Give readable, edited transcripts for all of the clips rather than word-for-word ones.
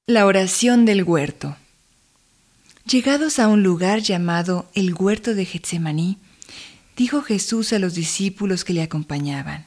La oración del huerto. Llegados a un lugar llamado el huerto de Getsemaní, dijo Jesús a los discípulos que le acompañaban: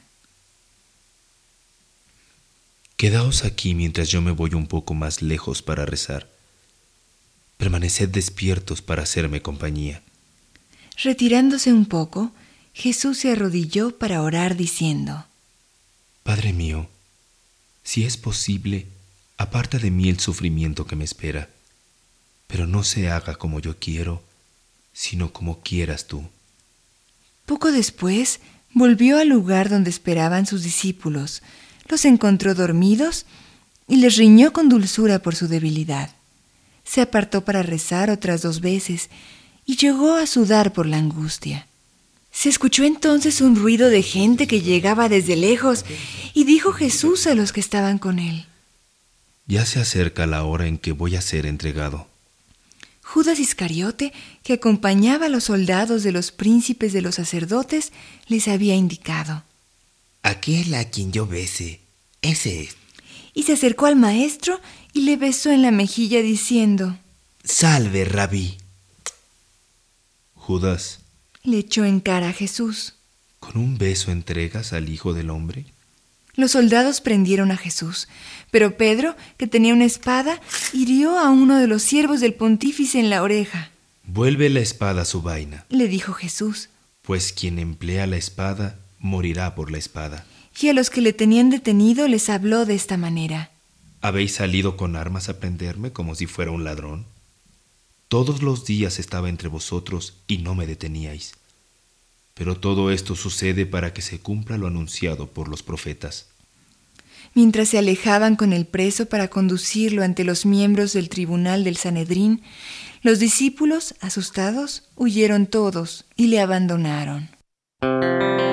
Quedaos aquí mientras yo me voy un poco más lejos para rezar. Permaneced despiertos para hacerme compañía. Retirándose un poco, Jesús se arrodilló para orar diciendo: Padre mío, si es posible, aparta de mí el sufrimiento que me espera, pero no se haga como yo quiero, sino como quieras tú. Poco después, volvió al lugar donde esperaban sus discípulos, los encontró dormidos y les riñó con dulzura por su debilidad. Se apartó para rezar otras 2 veces y llegó a sudar por la angustia. Se escuchó entonces un ruido de gente que llegaba desde lejos y dijo Jesús a los que estaban con él: Ya se acerca la hora en que voy a ser entregado. Judas Iscariote, que acompañaba a los soldados de los príncipes de los sacerdotes, les había indicado: Aquel a quien yo bese, ese es. Y se acercó al maestro y le besó en la mejilla diciendo: Salve, Rabí. Judas, le echó en cara a Jesús. ¿con un beso entregas al Hijo del Hombre? Los soldados prendieron a Jesús, pero Pedro, que tenía una espada, hirió a uno de los siervos del pontífice en la oreja. Vuelve la espada a su vaina, Le dijo Jesús, pues quien emplea la espada morirá por la espada. y a los que le tenían detenido les habló de esta manera: ¿Habéis salido con armas a prenderme como si fuera un ladrón? Todos los días estaba entre vosotros y no me deteníais. Pero todo esto sucede para que se cumpla lo anunciado por los profetas. Mientras se alejaban con el preso para conducirlo ante los miembros del tribunal del Sanedrín, los discípulos, asustados, huyeron todos y le abandonaron.